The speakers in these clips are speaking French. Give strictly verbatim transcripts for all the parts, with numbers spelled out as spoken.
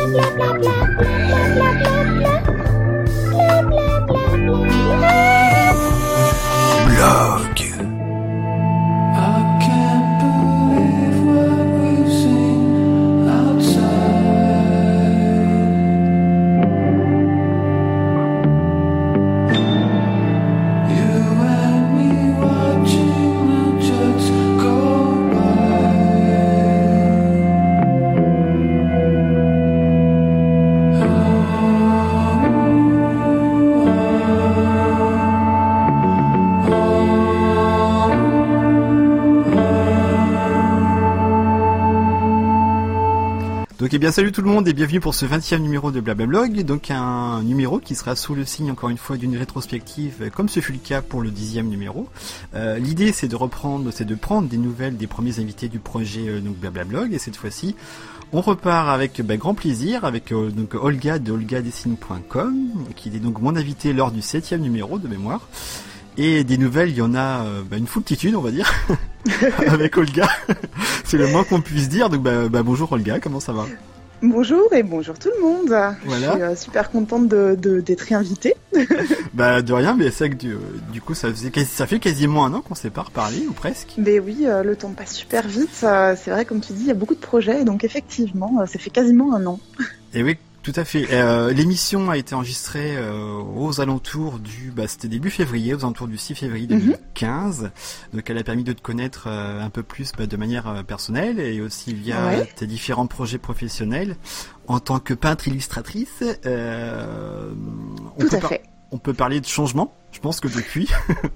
Donc, eh bien, salut tout le monde et bienvenue pour ce vingtième numéro de Blablablog. Donc, un numéro qui sera sous le signe, encore une fois, d'une rétrospective, comme ce fut le cas pour le dixième numéro. Euh, l'idée, c'est de reprendre, c'est de prendre des nouvelles des premiers invités du projet, euh, donc Blablablog. Et cette fois-ci, on repart avec bah, grand plaisir avec euh, donc Olga de olga dessine point com, qui est donc mon invité lors du septième numéro de mémoire. Et des nouvelles, il y en a euh, bah, une foultitude, on va dire, avec Olga. C'est le moins qu'on puisse dire. Donc, bah, bah, bonjour Olga, comment ça va ? Bonjour et bonjour tout le monde. Voilà. Je suis euh, super contente de, de, d'être invitée. Bah de rien, mais c'est vrai que du, du coup ça, faisait, ça fait quasiment un an qu'on s'est pas reparlé, ou presque. Mais oui, euh, le temps passe super vite. Euh, c'est vrai, comme tu dis, il y a beaucoup de projets, donc effectivement, euh, ça fait quasiment un an. Et oui. Tout à fait. Euh, l'émission a été enregistrée euh, aux alentours du, bah, c'était début février, aux alentours du six février deux mille quinze. Mm-hmm. Donc, elle a permis de te connaître euh, un peu plus bah, de manière euh, personnelle et aussi via ouais. tes différents projets professionnels en tant que peintre illustratrice. Euh, on Tout peut à par- fait. On peut parler de changement. Je pense que depuis.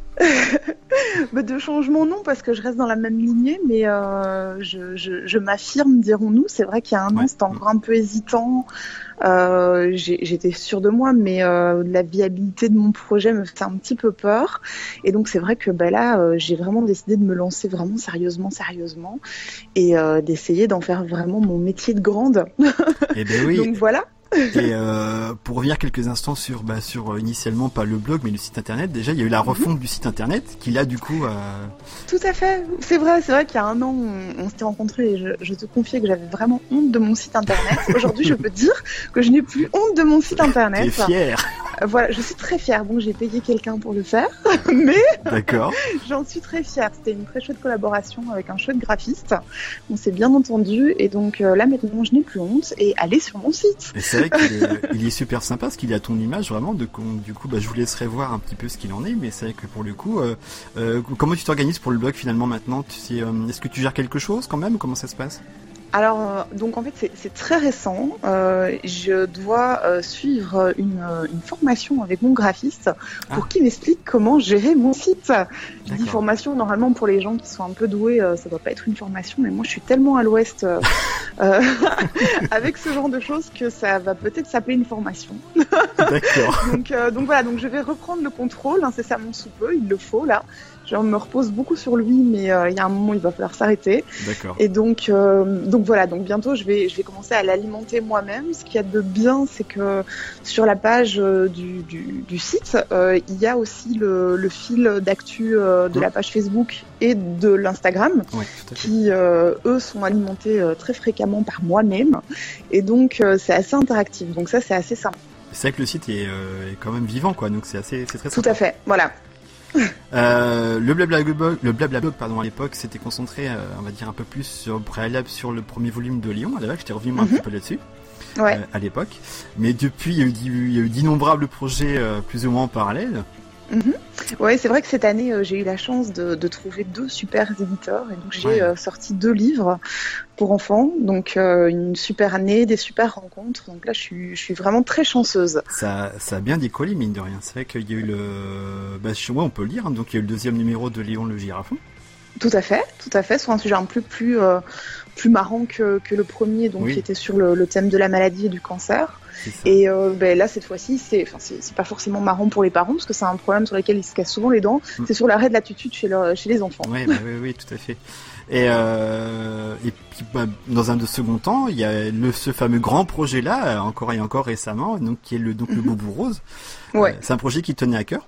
Bah de changement non, parce que je reste dans la même lignée, mais euh, je, je, je m'affirme, dirons-nous. C'est vrai qu'il y a un ouais. an, c'était encore un peu hésitant. Euh, j'ai, j'étais sûre de moi, mais euh, la viabilité de mon projet me fait un petit peu peur. Et donc c'est vrai que bah, là, euh, j'ai vraiment décidé de me lancer vraiment sérieusement, sérieusement, et euh, d'essayer d'en faire vraiment mon métier de grande. Eh ben oui. Donc voilà. Et euh, pour revenir quelques instants sur, bah, sur euh, initialement pas le blog mais le site internet, déjà il y a eu la refonte mmh. du site internet qui là du coup. Euh... Tout à fait, c'est vrai, c'est vrai qu'il y a un an on, on s'était rencontrés et je, je te confiais que j'avais vraiment honte de mon site internet. Aujourd'hui je peux dire que je n'ai plus honte de mon site internet. T'es fière. Euh, voilà, je suis très fière. Bon, j'ai payé quelqu'un pour le faire, mais d'accord. J'en suis très fière. C'était une très chouette collaboration avec un chouette graphiste. On s'est bien entendu et donc euh, là maintenant je n'ai plus honte et allez sur mon site. Et c'est vrai qu'il est, il est super sympa parce qu'il a ton image vraiment. De, du coup, bah, je vous laisserai voir un petit peu ce qu'il en est, mais c'est vrai que pour le coup, euh, euh, comment tu t'organises pour le blog finalement maintenant tu sais, euh, est-ce que tu gères quelque chose quand même ou comment ça se passe ? Alors, euh, donc en fait, c'est, c'est très récent. Euh, je dois euh, suivre une, une formation avec mon graphiste pour ah. qu'il m'explique comment gérer mon site. Je D'accord. dis formation, normalement pour les gens qui sont un peu doués, euh, ça doit pas être une formation, mais moi je suis tellement à l'ouest euh, euh, avec ce genre de choses que ça va peut-être s'appeler une formation. D'accord. donc, euh, donc voilà, donc je vais reprendre le contrôle incessamment sous peu, il le faut là. Je me repose beaucoup sur lui, mais euh, il y a un moment il va falloir s'arrêter. D'accord. Et donc, euh, donc voilà, donc bientôt je vais, je vais commencer à l'alimenter moi-même. Ce qu'il y a de bien, c'est que sur la page euh, du, du, du site, euh, il y a aussi le, le fil d'actu euh, de mmh. la page Facebook et de l'Instagram, ouais, qui euh, eux sont alimentés euh, très fréquemment par moi-même. Et donc euh, c'est assez interactif. Donc ça c'est assez sympa. C'est vrai que le site est, euh, est quand même vivant, quoi. Donc c'est assez, c'est très sympa. Tout à fait. Voilà. Euh, le Blablablog, le Blablablog, pardon, à l'époque, s'était concentré, euh, on va dire un peu plus sur préalable sur le premier volume de Léon. À l'époque, j'étais revenu moi, mm-hmm. un petit peu là-dessus. Ouais. Euh, à l'époque. Mais depuis, il y a eu, il y a eu d'innombrables projets euh, plus ou moins en parallèle. Mm-hmm. Ouais, c'est vrai que cette année, euh, j'ai eu la chance de, de trouver deux super éditeurs et donc j'ai ouais. euh, sorti deux livres pour enfants. Donc euh, une super année, des super rencontres. Donc là, je suis, je suis vraiment très chanceuse. Ça, ça a bien décollé mine de rien. C'est vrai qu'il y a eu le, bah chez moi on peut le lire. Hein, donc il y a eu le deuxième numéro de Léon le Girafon. Tout à fait, tout à fait, sur un sujet un peu plus euh, plus marrant que que le premier, donc oui. qui était sur le, le thème de la maladie et du cancer. Et euh, ben là cette fois-ci c'est enfin c'est, c'est pas forcément marrant pour les parents parce que c'est un problème sur lequel ils se cassent souvent les dents. Mm. C'est sur l'arrêt de l'attitude chez leur, chez les enfants. Oui, bah, oui, oui, tout à fait. Et euh, et puis bah, dans un de second temps, il y a le ce fameux grand projet là encore et encore récemment, donc qui est le donc mm-hmm. le Boubou Rose. Ouais. Euh, c'est un projet qui tenait à cœur.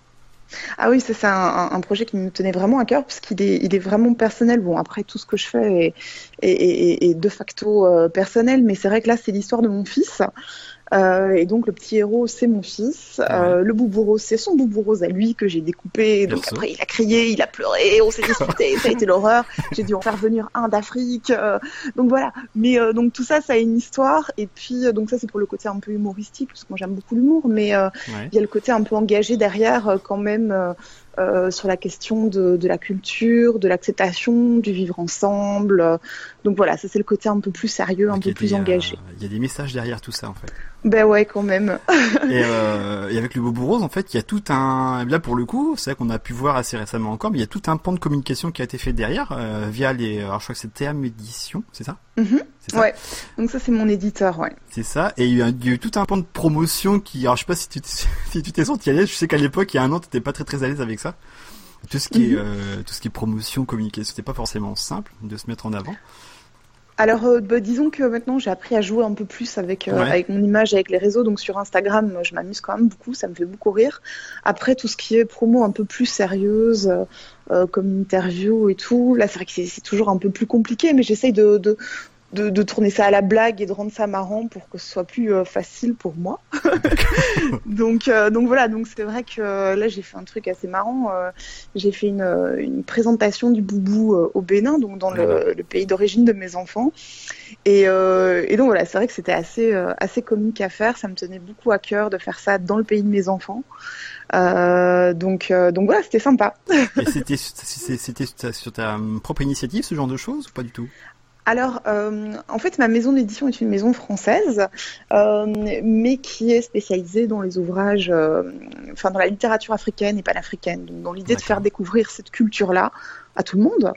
Ah oui, ça, c'est un, un projet qui me tenait vraiment à cœur parce qu'il est, il est vraiment personnel. Bon, après, tout ce que je fais est, est, est, est de facto euh, personnel, mais c'est vrai que là, c'est l'histoire de mon fils. Euh, et donc, le petit héros, c'est mon fils. Ouais. Euh, le boubou c'est son boubou à lui que j'ai découpé. Donc, après, il a crié, il a pleuré, on s'est disputé, ça a été l'horreur. J'ai dû en faire venir un d'Afrique. Euh, donc, voilà. Mais euh, donc, tout ça, ça a une histoire. Et puis, euh, donc, ça, c'est pour le côté un peu humoristique, parce que moi, j'aime beaucoup l'humour. Mais euh, ouais. il y a le côté un peu engagé derrière, euh, quand même. Euh, Euh, sur la question de, de la culture, de l'acceptation, du vivre ensemble. Donc voilà, ça c'est le côté un peu plus sérieux, un peu plus des, engagé. Il euh, y a des messages derrière tout ça en fait. Ben ouais, quand même. et, euh, et avec le Boubou Rose, en fait, il y a tout un... Là pour le coup, c'est vrai qu'on a pu voir assez récemment encore, mais il y a tout un pan de communication qui a été fait derrière, euh, via les... Alors je crois que c'est T M Édition, c'est ça? Mm-hmm. C'est ça. Ouais, donc ça c'est mon éditeur, ouais. C'est ça, et il y, a, il y a eu tout un pan de promotion qui... Alors je sais pas si tu si tu t'es senti à l'aise, je sais qu'à l'époque, il y a un an, t'étais pas très très à l'aise avec ça. Tout ce qui mm-hmm. est euh, tout ce qui est promotion, communication, c'était pas forcément simple de se mettre en avant. Alors, euh, bah, disons que maintenant j'ai appris à jouer un peu plus avec, euh, ouais. avec mon image, avec les réseaux. Donc sur Instagram, je m'amuse quand même beaucoup, ça me fait beaucoup rire. Après, tout ce qui est promo un peu plus sérieuse, euh, comme une interview et tout, là c'est vrai que c'est, c'est toujours un peu plus compliqué, mais j'essaye de, de, de, de tourner ça à la blague et de rendre ça marrant pour que ce soit plus euh, facile pour moi. donc, euh, donc voilà, donc c'est vrai que euh, là j'ai fait un truc assez marrant. Euh, j'ai fait une, une présentation du boubou euh, au Bénin, donc dans le, le pays d'origine de mes enfants. Et, euh, et donc voilà, c'est vrai que c'était assez, euh, assez comique à faire. Ça me tenait beaucoup à cœur de faire ça dans le pays de mes enfants. Euh, donc, euh, donc voilà, c'était sympa. Et c'était, c'était sur ta propre initiative, ce genre de choses, ou pas du tout? Alors, euh, en fait, ma maison d'édition est une maison française, euh, mais qui est spécialisée dans les ouvrages, euh, enfin dans la littérature africaine et panafricaine, donc dans l'idée D'accord. de faire découvrir cette culture-là à tout le monde.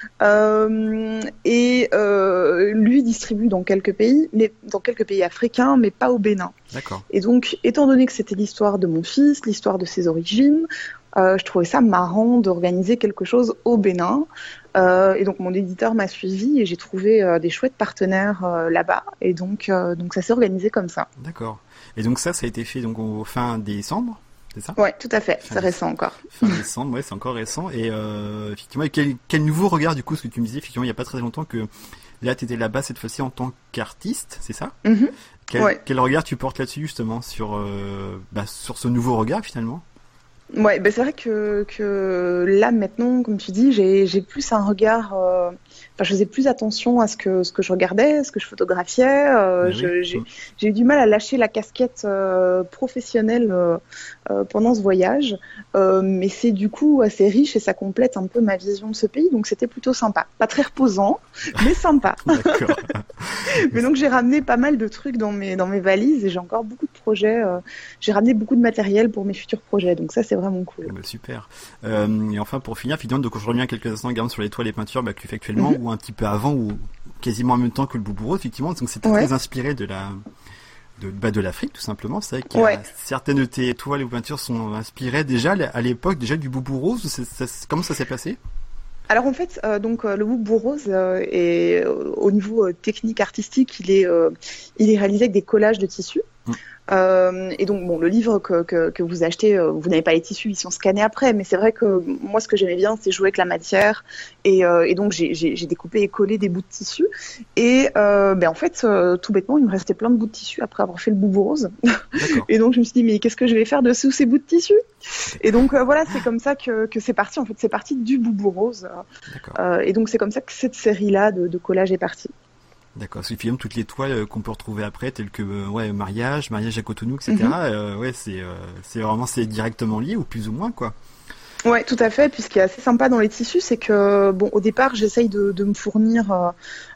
Euh, et euh, lui distribue dans quelques pays, mais dans quelques pays africains, mais pas au Bénin. D'accord. Et donc, étant donné que c'était l'histoire de mon fils, l'histoire de ses origines, euh, je trouvais ça marrant d'organiser quelque chose au Bénin. Euh, et donc mon éditeur m'a suivi et j'ai trouvé euh, des chouettes partenaires euh, là-bas. Et donc, euh, donc ça s'est organisé comme ça. D'accord. Et donc ça, ça a été fait donc au fin décembre, c'est ça? Ouais, tout à fait. Fin c'est récent encore. Fin décembre, ouais, c'est encore récent. Et euh, effectivement, quel, quel nouveau regard du coup, ce que tu me disais, effectivement, il n'y a pas très longtemps que là, tu étais là-bas cette fois-ci en tant qu'artiste, c'est ça? Mm-hmm. Quel, ouais. quel regard tu portes là-dessus justement sur euh, bah, sur ce nouveau regard finalement? Ouais, ben c'est vrai que, que là maintenant, comme tu dis, j'ai, j'ai plus un regard. Euh, enfin, je faisais plus attention à ce que ce que je regardais, à ce que je photographiais. Euh, oui. je, j'ai, j'ai eu du mal à lâcher la casquette euh, professionnelle euh, euh, pendant ce voyage, euh, mais c'est du coup assez riche et ça complète un peu ma vision de ce pays. Donc c'était plutôt sympa, pas très reposant, mais sympa. D'accord. Mais donc j'ai ramené pas mal de trucs dans mes dans mes valises et j'ai encore beaucoup de projets. Euh, j'ai ramené beaucoup de matériel pour mes futurs projets. Donc ça c'est vraiment cool. Bah, super. Euh, et enfin, pour finir, finalement, donc je reviens quelques instants également sur les toiles et peintures bah, que tu fais actuellement, mm-hmm. ou un petit peu avant, ou quasiment en même temps que le Boubou Rose, effectivement. Donc c'était ouais. très inspiré de la, de, bah, de l'Afrique, tout simplement. C'est vrai que ouais. certaines de tes toiles ou peintures sont inspirées déjà à l'époque déjà du Boubou Rose. C'est, ça, comment ça s'est passé? Alors en fait, euh, donc euh, le Boubou Rose euh, est euh, au niveau euh, technique artistique, il est, euh, il est réalisé avec des collages de tissus. Mm. Euh, et donc bon, le livre que, que, que vous achetez, euh, vous n'avez pas les tissus, ils sont scannés après. Mais c'est vrai que moi, ce que j'aimais bien, c'est jouer avec la matière. Et, euh, et donc j'ai, j'ai, j'ai découpé et collé des bouts de tissu. Et euh, ben en fait, euh, tout bêtement, il me restait plein de bouts de tissu après avoir fait le Boubou Rose. Et donc je me suis dit, mais qu'est-ce que je vais faire de sous ces bouts de tissu? Et donc euh, voilà, c'est comme ça que, que c'est parti. En fait, c'est parti du Boubou Rose. Euh, et donc c'est comme ça que cette série-là de, de collage est partie. D'accord, parce que finalement toutes les toiles euh, qu'on peut retrouver après, telles que euh, ouais mariage, mariage à Cotonou, et cetera. Mm-hmm. Euh, ouais, c'est euh, c'est vraiment c'est directement lié ou plus ou moins quoi. Ouais, tout à fait. Puis ce qui est assez sympa dans les tissus, c'est que bon, au départ, j'essaye de, de me fournir euh,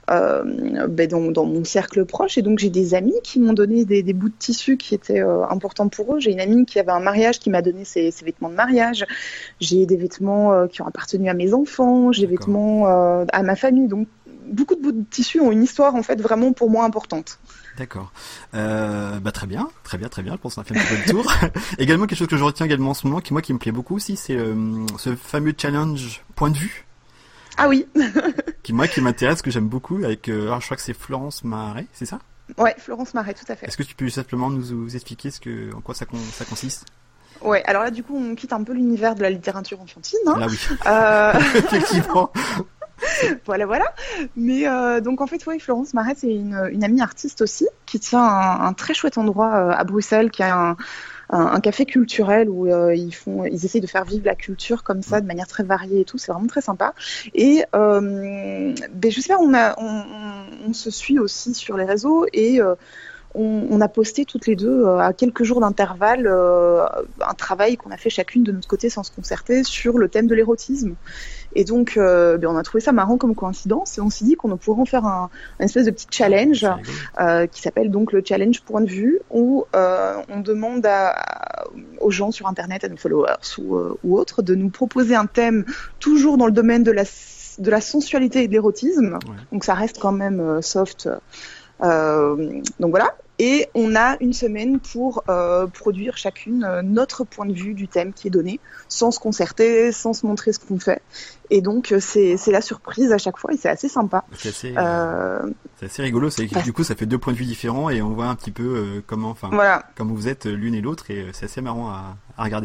euh, ben, dans, dans mon cercle proche, et donc j'ai des amis qui m'ont donné des, des bouts de tissu qui étaient euh, importants pour eux. J'ai une amie qui avait un mariage qui m'a donné ses, ses vêtements de mariage. J'ai des vêtements euh, qui ont appartenu à mes enfants. J'ai des vêtements euh, à ma famille. Donc beaucoup de bouts de tissu ont une histoire en fait vraiment pour moi importante. D'accord. Euh, bah très bien, très bien, très bien. Je pense qu'on a fait un petit peu le tour. Également quelque chose que je retiens également en ce moment, qui moi qui me plaît beaucoup aussi, c'est euh, ce fameux challenge point de vue. Ah oui. qui moi qui m'intéresse, que j'aime beaucoup, avec, euh, alors je crois que c'est Florence Marais, c'est ça? Ouais, Florence Marais, tout à fait. Est-ce que tu peux simplement nous, nous expliquer ce que, en quoi ça, ça consiste? Ouais, alors là, du coup, on quitte un peu l'univers de la littérature enfantine. Hein. Là, oui. Euh... Effectivement. voilà, voilà. Mais euh, donc, en fait, ouais, Florence Marais, c'est une, une amie artiste aussi, qui tient un, un très chouette endroit euh, à Bruxelles, qui a un, un, un café culturel où euh, ils font, ils essayent de faire vivre la culture comme ça, de manière très variée et tout. C'est vraiment très sympa. Et euh, ben, je sais pas, on, a, on, on, on se suit aussi sur les réseaux et euh, on, on a posté toutes les deux euh, à quelques jours d'intervalle euh, un travail qu'on a fait chacune de notre côté sans se concerter sur le thème de l'érotisme. Et donc, euh, ben on a trouvé ça marrant comme coïncidence et on s'est dit qu'on pourrait en faire un, un espèce de petit challenge euh, qui s'appelle donc le challenge point de vue où euh, on demande à, aux gens sur Internet, à nos followers ou, euh, ou autres, de nous proposer un thème toujours dans le domaine de la, de la sensualité et de l'érotisme. Ouais. Donc ça reste quand même euh, soft. Euh, donc voilà. Et on a une semaine pour euh, produire chacune euh, notre point de vue du thème qui est donné, sans se concerter, sans se montrer ce qu'on fait. Et donc, c'est, c'est la surprise à chaque fois et c'est assez sympa. C'est assez, euh, c'est assez rigolo. C'est, du coup, ça fait deux points de vue différents et on voit un petit peu euh, comment, enfin, voilà. comment vous êtes l'une et l'autre et c'est assez marrant à, à regarder.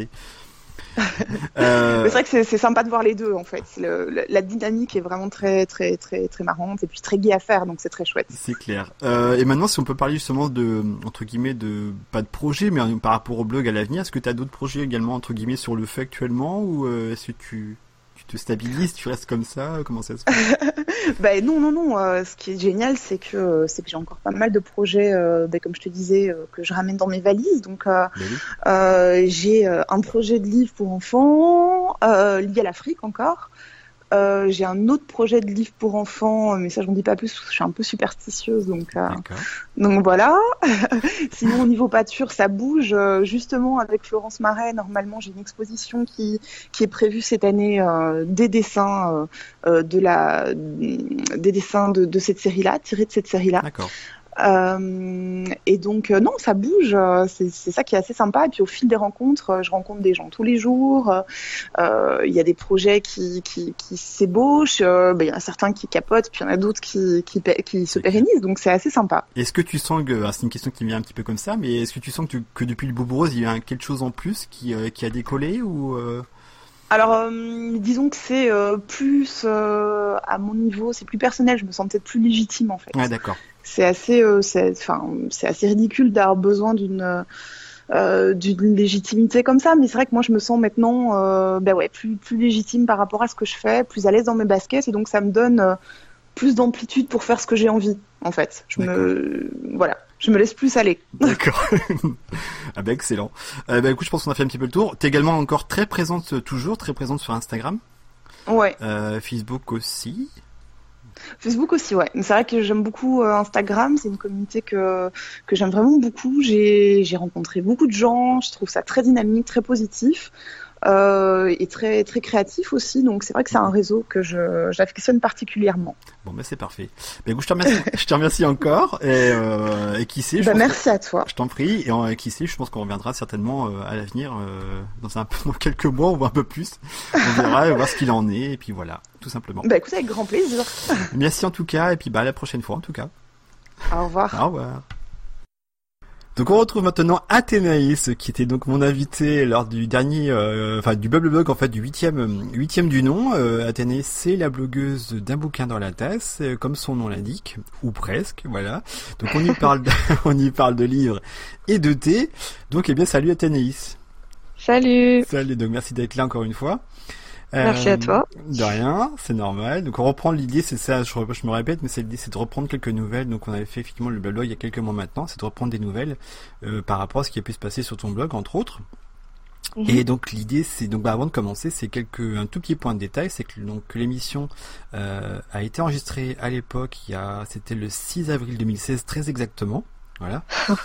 euh... C'est vrai que c'est, c'est sympa de voir les deux en fait. Le, le, la dynamique est vraiment très très très très marrante et puis très gai à faire, donc c'est très chouette. C'est clair. Euh, et maintenant, si on peut parler justement de entre guillemets de pas de projet, mais par rapport au blog à l'avenir, est-ce que tu as d'autres projets également entre guillemets sur le feu actuellement ou euh, est-ce que tu tu te stabilises, tu restes comme ça, comment ça se passe? Ben non, non, non. Euh, ce qui est génial, c'est que c'est que j'ai encore pas mal de projets, euh, ben, comme je te disais, euh, que je ramène dans mes valises. Donc, euh, oui. euh, j'ai euh, un projet de livre pour enfants euh, lié à l'Afrique encore. Euh, j'ai un autre projet de livre pour enfants, mais ça, je n'en dis pas plus parce que je suis un peu superstitieuse, donc euh, donc voilà. Sinon, au niveau pâture, ça bouge. Euh, justement, avec Florence Marais, normalement, j'ai une exposition qui qui est prévue cette année euh, des dessins euh, de la des dessins de, de cette série-là, tirés de cette série-là. D'accord. Euh, et donc euh, non, ça bouge, c'est, c'est ça qui est assez sympa. Et puis au fil des rencontres, je rencontre des gens tous les jours. Il euh, y a des projets qui, qui, qui s'ébauchent, il euh, ben, y en a certains qui capotent, puis il y en a d'autres qui, qui, qui se pérennisent. Donc c'est assez sympa. Est-ce que tu sens que, c'est une question qui me vient un petit peu comme ça, mais est-ce que tu sens que, tu, que depuis le Boubou Rose, il y a quelque chose en plus qui, euh, qui a décollé ou euh... Alors, euh, disons que c'est euh, plus euh, à mon niveau, c'est plus personnel. Je me sens peut-être plus légitime en fait. Ouais, d'accord. C'est assez, euh, c'est, enfin, c'est assez ridicule d'avoir besoin d'une, euh, d'une légitimité comme ça. Mais c'est vrai que moi, je me sens maintenant, euh, ben ouais, plus, plus légitime par rapport à ce que je fais, plus à l'aise dans mes baskets, et donc ça me donne euh, plus d'amplitude pour faire ce que j'ai envie. En fait, je d'accord. me, voilà, je me laisse plus aller. D'accord. Ah ben excellent. Euh, ben écoute, je pense qu'on a fait un petit peu le tour. T'es également encore très présente, toujours très présente sur Instagram. Ouais. Euh, Facebook aussi. Facebook aussi, ouais. C'est vrai que j'aime beaucoup euh, Instagram. C'est une communauté que que j'aime vraiment beaucoup. J'ai j'ai rencontré beaucoup de gens. Je trouve ça très dynamique, très positif. Euh, et très très créatif aussi, donc c'est vrai que c'est un réseau que je j'affectionne particulièrement. Bon ben c'est parfait. Ben écoute, je te remercie, je te remercie encore et, euh, et qui sait. Ben, merci que, à toi. Je t'en prie et euh, qui sait, je pense qu'on reviendra certainement euh, à l'avenir euh, dans un peu dans quelques mois, on voit un peu plus. On verra voir ce qu'il en est et puis voilà, tout simplement. Ben écoute, avec grand plaisir. Merci en tout cas et puis bah à la prochaine fois en tout cas. Au revoir. Au revoir. Donc on retrouve maintenant Athénaïs, qui était donc mon invité lors du dernier, euh, enfin du Bubble Blog en fait du huitième, huitième du nom. Euh, Athénaïs, c'est la blogueuse d'un bouquin dans la tasse, euh, comme son nom l'indique, ou presque, voilà. Donc on y parle, de, on y parle de livres et de thé. Donc eh bien salut Athénaïs. Salut. Salut. Donc merci d'être là encore une fois. Merci euh, à toi. De rien, c'est normal. Donc on reprend l'idée, c'est ça, je, je me répète, mais c'est l'idée, c'est de reprendre quelques nouvelles. Donc on avait fait effectivement le blog il y a quelques mois maintenant, c'est de reprendre des nouvelles euh, par rapport à ce qui a pu se passer sur ton blog, entre autres. Mm-hmm. Et donc l'idée, c'est donc bah, avant de commencer, c'est quelques un tout petit point de détail, c'est que donc que l'émission euh, a été enregistrée à l'époque, il y a, c'était le six avril deux mille seize, très exactement. Voilà.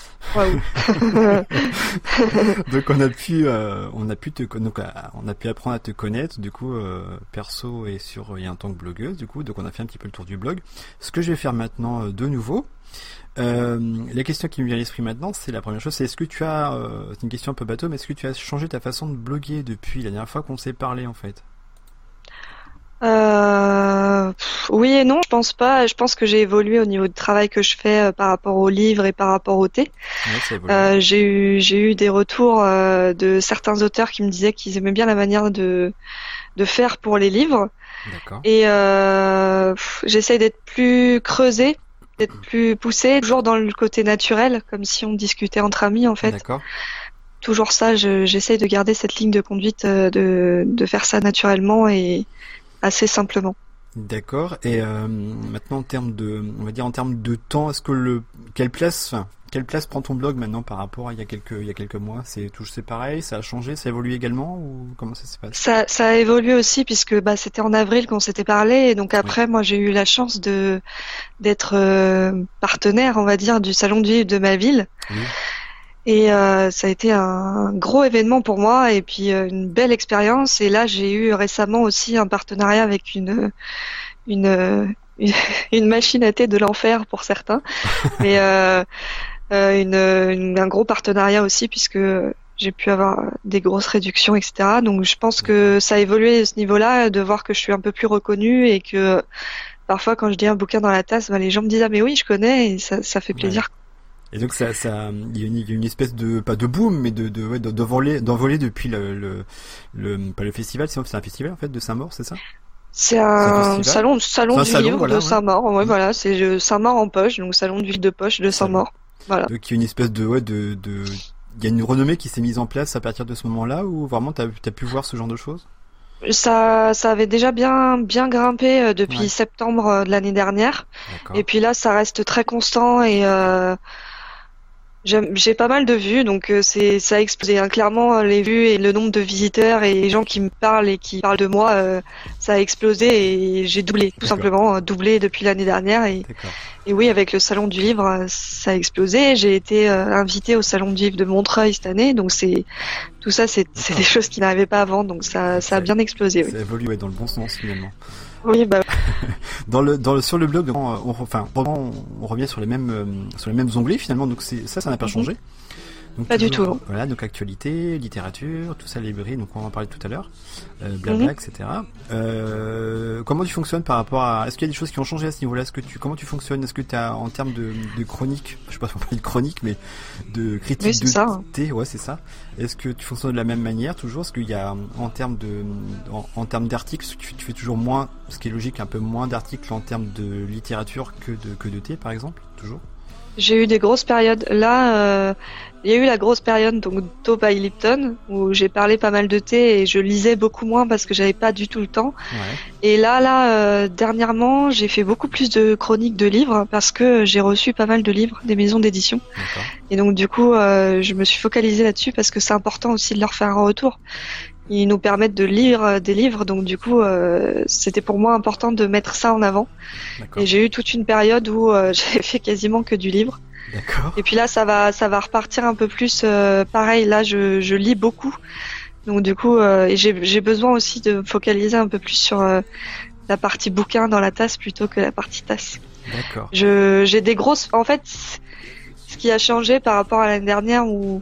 Donc on a pu, euh, on a pu te, donc on a pu apprendre à te connaître, du coup euh, perso et sur et en tant que blogueuse, du coup. Donc on a fait un petit peu le tour du blog. Ce que je vais faire maintenant euh, de nouveau, euh, la question qui me vient à l'esprit maintenant, c'est la première chose, c'est est-ce que tu as, euh, c'est une question un peu bateau, mais est-ce que tu as changé ta façon de bloguer depuis la dernière fois qu'on s'est parlé en fait? Euh, pff, oui et non, je pense pas. Je pense que j'ai évolué au niveau du travail que je fais euh, par rapport aux livres et par rapport au thé. Ouais, ça évolue. Euh, j'ai eu j'ai eu des retours euh, de certains auteurs qui me disaient qu'ils aimaient bien la manière de de faire pour les livres. D'accord. Et euh, pff, j'essaye d'être plus creusée, d'être plus poussée, toujours dans le côté naturel, comme si on discutait entre amis en fait. D'accord. Toujours ça, je, j'essaye de garder cette ligne de conduite, euh, de de faire ça naturellement et assez simplement. D'accord. Et euh, maintenant en termes de, on va dire en termes de temps, est-ce que le, quelle place, enfin, quelle place prend ton blog maintenant par rapport à il y a quelques, il y a quelques mois? C'est tout, c'est pareil, ça a changé, ça a évolué également ou comment ça se passe? Ça, ça a évolué aussi puisque bah c'était en avril qu'on s'était parlé et donc après Oui. moi j'ai eu la chance de d'être euh, partenaire on va dire du salon du livre de ma ville Oui. et euh, ça a été un gros événement pour moi et puis euh, une belle expérience et là j'ai eu récemment aussi un partenariat avec une une une, une machine à thé de l'enfer pour certains mais euh, euh, une, une un gros partenariat aussi puisque j'ai pu avoir des grosses réductions, et cetera. Donc je pense que ça a évolué à ce niveau-là, de voir que je suis un peu plus reconnue et que parfois quand je dis un bouquin dans la tasse, bah, les gens me disent ah mais oui je connais et ça, ça fait plaisir. Ouais. Et donc ça, ça, il y a une, il y a une espèce de, pas de boom, mais de, de, ouais, de- d'envoler, d'envoler depuis le, le, le, pas le festival, sinon c'est un festival en fait de Saint-Maur, c'est ça? C'est C'est un un festival? salon, salon C'est un du salon, livre voilà, de ouais. Saint-Maur. Ouais, Mm. voilà, c'est euh, Saint-Maur en poche, donc salon du livre de poche de Salon. Saint-Maur. Voilà. Donc il y a une espèce de, ouais, de, de, il y a une renommée qui s'est mise en place à partir de ce moment-là, ou vraiment t'as, t'as pu voir ce genre de choses? Ça, ça avait déjà bien, bien grimpé euh, depuis Ouais. septembre euh, de l'année dernière. D'accord. Et puis là, ça reste très constant et euh, j'aime- j'ai pas mal de vues, donc euh, c'est, ça a explosé. Hein. Clairement, euh, les vues et le nombre de visiteurs et les gens qui me parlent et qui parlent de moi, euh, ça a explosé et j'ai doublé, tout D'accord. simplement, euh, doublé depuis l'année dernière. Et, D'accord. et oui, avec le salon du livre, euh, ça a explosé. J'ai été euh, invitée au salon du livre de Montreuil cette année, donc c'est tout ça, c'est, c'est D'accord. des choses qui n'arrivaient pas avant, donc ça, ça a bien explosé. Oui, Ça évolue, ouais, dans le bon sens finalement. oui bah, Dans le, dans le, sur le blog, on, on- enfin, on, on revient sur les mêmes, euh, sur les mêmes onglets finalement, donc c'est, ça, ça n'a pas Mhm. changé. Donc, Pas du toujours, tout. Voilà, donc actualité, littérature, tout ça, librairie, donc on en parlait tout à l'heure, euh, blabla, Mhm. et cetera. Euh, comment tu fonctionnes par rapport à, est-ce qu'il y a des choses qui ont changé à ce niveau-là? Est-ce que tu, comment tu fonctionnes? Est-ce que tu as, en termes de, de chronique, je sais pas si on parle de chronique, mais de critique Oui, c'est de ça, hein. thé, ouais, c'est ça. Est-ce que tu fonctionnes de la même manière toujours? Est-ce qu'il y a, en termes de, en, en termes d'articles, tu, tu fais toujours moins, ce qui est logique, un peu moins d'articles en termes de littérature que de, que de thé, par exemple? Toujours? J'ai eu des grosses périodes. Là, euh, il y a eu la grosse période donc Tau by Lipton où j'ai parlé pas mal de thé et je lisais beaucoup moins parce que j'avais pas du tout le temps. Ouais. Et là, là, euh, dernièrement, j'ai fait beaucoup plus de chroniques de livres parce que j'ai reçu pas mal de livres des maisons d'édition. D'accord. Et donc du coup, euh, je me suis focalisée là-dessus parce que c'est important aussi de leur faire un retour. Ils nous permettent de lire euh, des livres, donc du coup, euh, c'était pour moi important de mettre ça en avant. D'accord. Et j'ai eu toute une période où euh, j'ai fait quasiment que du livre. D'accord. Et puis là, ça va, ça va repartir un peu plus. Euh, pareil, là, je, je lis beaucoup. Donc du coup, euh, et j'ai, j'ai besoin aussi de me focaliser un peu plus sur euh, la partie bouquin dans la tasse plutôt que la partie tasse. D'accord. Je, j'ai des grosses. En fait, ce qui a changé par rapport à l'année dernière où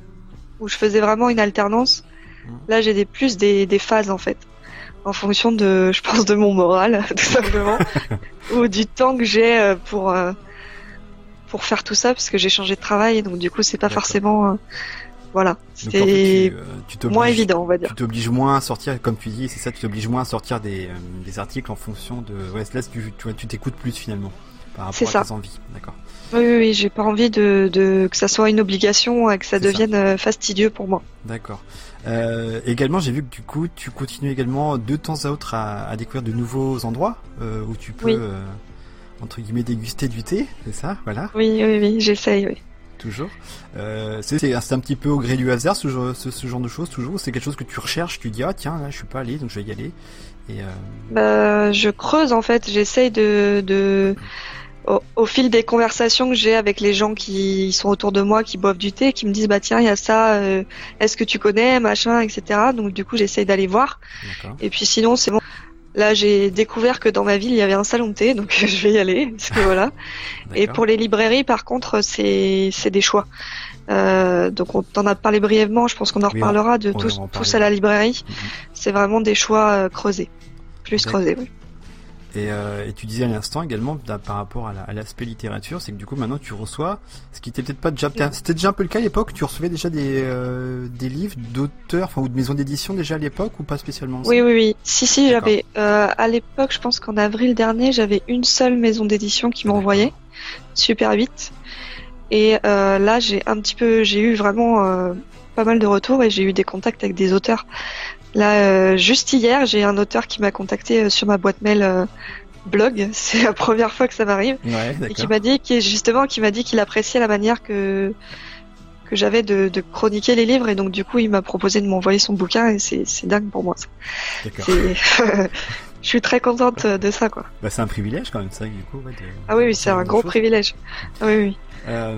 où je faisais vraiment une alternance, là, j'ai des plus des, des phases en fait, en fonction de, je pense, de mon moral, tout simplement, ou du temps que j'ai euh, pour euh, pour faire tout ça, parce que j'ai changé de travail, donc du coup, c'est pas D'accord. forcément, euh, voilà, Donc, en fait, c'était tu, euh, tu t'obliges- moins évident, on va dire. Tu t'obliges moins à sortir, comme tu dis, c'est ça, tu t'obliges moins à sortir des, euh, des articles en fonction de. Ouais, là, tu, tu, vois, tu t'écoutes plus finalement par rapport C'est à ça. tes envies. D'accord. Oui, oui, oui, j'ai pas envie de, de que ça soit une obligation et que ça C'est ça. devienne euh, fastidieux pour moi. D'accord. Euh, également, j'ai vu que du coup, tu continues également de temps à autre à, à découvrir de nouveaux endroits euh, où tu peux, Oui. euh, entre guillemets, déguster du thé, c'est ça, voilà, Oui, oui, oui, j'essaye, oui. toujours. Euh, c'est, c'est, c'est un petit peu au gré du hasard, ce, genre- ce, ce genre de choses, toujours. ou C'est quelque chose que tu recherches, tu dis ah tiens là, je suis pas allé, donc je vais y aller. Et euh, Bah, je creuse en fait, j'essaye de, de au, au fil des conversations que j'ai avec les gens qui sont autour de moi, qui boivent du thé, qui me disent bah tiens il y a ça, euh, est-ce que tu connais, machin, et cetera. Donc du coup j'essaye d'aller voir. d'accord. Et puis sinon c'est bon. Là j'ai découvert que dans ma ville il y avait un salon de thé, donc je vais y aller. Parce que voilà. Et D'accord. pour les librairies par contre c'est c'est des choix. Euh, donc on t'en a parlé brièvement, je pense qu'on en Oui, reparlera de on- on tous va en tous parler. à la librairie. Mhm. C'est vraiment des choix euh, creusés. plus creusé, oui. Et, euh, et tu disais à l'instant également par rapport à, la, à l'aspect littérature, c'est que du coup maintenant tu reçois, ce qui était peut-être pas déjà, c'était déjà un peu le cas à l'époque, tu recevais déjà des euh, des livres d'auteurs, enfin ou de maisons d'édition déjà à l'époque ou pas spécialement? Oui oui oui, si si D'accord. j'avais euh, à l'époque, je pense qu'en avril dernier, j'avais une seule maison d'édition qui m'envoyait, Super huit, et euh, là j'ai un petit peu, j'ai eu vraiment euh, pas mal de retours et j'ai eu des contacts avec des auteurs. Là, euh, juste hier, j'ai un auteur qui m'a contacté euh, sur ma boîte mail euh, blog. C'est la première fois que ça m'arrive. Ouais, et qui m'a dit, qui justement, qui m'a dit qu'il appréciait la manière que que j'avais de, de chroniquer les livres. Et donc, du coup, il m'a proposé de m'envoyer son bouquin. Et c'est c'est dingue pour moi. Ça. D'accord. C'est... Je suis très contente de ça, quoi. Bah, c'est un privilège quand même, ça, du coup. Ouais, de... Ah oui, oui, c'est un gros chose. privilège. Ah oui, oui. Euh,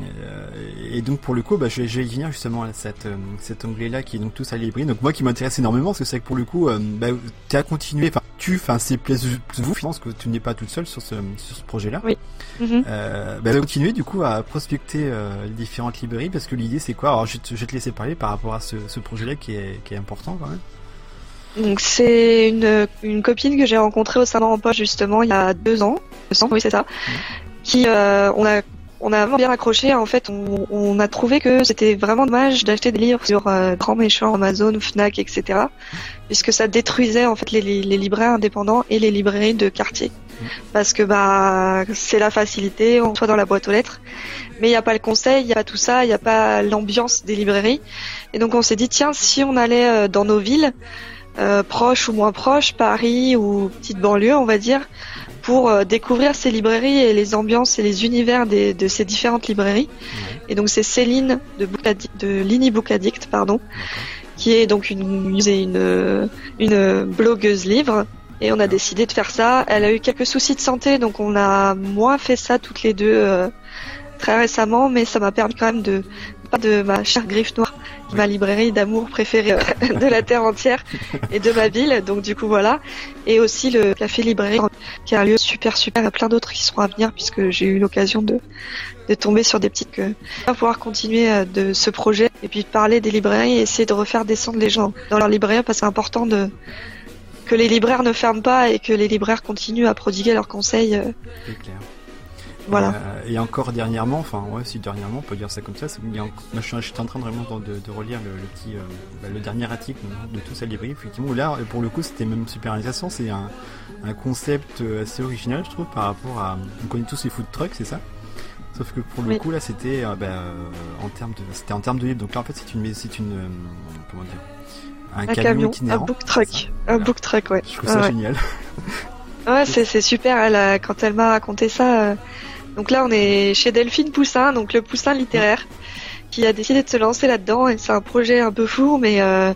et donc pour le coup, bah, je, je vais y venir justement à cette, euh, cet onglet-là qui est donc tous à librairie. Donc moi qui m'intéresse énormément, parce que c'est vrai que pour le coup, euh, bah, tu as continué, enfin tu, enfin c'est plus vous, je pense que tu n'es pas toute seule sur ce, sur ce projet-là. Oui. Mm-hmm. Euh, bah, continuer du coup à prospecter euh, les différentes librairies, parce que l'idée c'est quoi? Alors je, je vais te laisser parler par rapport à ce, ce projet-là qui est, qui est important quand même. Donc c'est une, une copine que j'ai rencontrée au Saint-Laurent en Poche justement il y a deux ans, deux ans, oui c'est ça, mmh. qui euh, on a on a vraiment bien accroché. En fait, on, on a trouvé que c'était vraiment dommage d'acheter des livres sur euh, Grand Méchant, Amazon, Fnac, et cetera, puisque ça détruisait en fait les, les, les libraires indépendants et les librairies de quartier, mmh. parce que bah c'est la facilité, on soit dans la boîte aux lettres, mais il y a pas le conseil, il y a pas tout ça, il y a pas l'ambiance des librairies, et donc on s'est dit tiens si on allait euh, dans nos villes. Euh, proches ou moins proches, Paris ou petite banlieue, on va dire, pour euh, découvrir ces librairies et les ambiances et les univers des, de ces différentes librairies. Ouais. Et donc c'est Céline de, Bookaddict, de Lini Book Addict, pardon, okay. qui est donc une, une, une blogueuse livre. Et on a décidé de faire ça. Elle a eu quelques soucis de santé, donc on a moins fait ça toutes les deux euh, très récemment, mais ça m'a permis quand même de pas de ma chère Griffe Noire, oui. ma librairie d'amour préférée de la terre entière et de ma ville, donc du coup voilà, et aussi le café librairie qui est un lieu super super, il y a plein d'autres qui seront à venir puisque j'ai eu l'occasion de de tomber sur des petites que pour pouvoir continuer de ce projet et puis parler des librairies et essayer de refaire descendre les gens dans leur librairie, parce que c'est important de que les libraires ne ferment pas et que les libraires continuent à prodiguer leurs conseils. C'est clair. Voilà. Et, euh, et encore dernièrement, enfin ouais, si dernièrement, on peut dire ça comme ça. C'est, il y a, moi, je suis, j'étais en train de vraiment de, de relire le, le petit, euh, bah, le dernier article de tout ça librairie. Effectivement, là, pour le coup, c'était même super intéressant. C'est un, un concept assez original, je trouve, par rapport à. On connaît tous les food trucks, c'est ça? Sauf que pour le oui. coup, là, c'était, euh, bah, euh, en termes de, c'était en termes de livres. Donc là, en fait, c'est une, c'est une, euh, comment dire, un, un camion, camion itinérant. Un book truck, un voilà. book truck, ouais. Je trouve ça ah, génial. Ouais, ouais c'est, c'est super. Elle a, quand elle m'a raconté ça. Euh... Donc là, on est chez Delphine Poussin, donc le Poussin littéraire, qui a décidé de se lancer là-dedans. Et c'est un projet un peu fou, mais euh,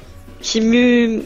qui mu,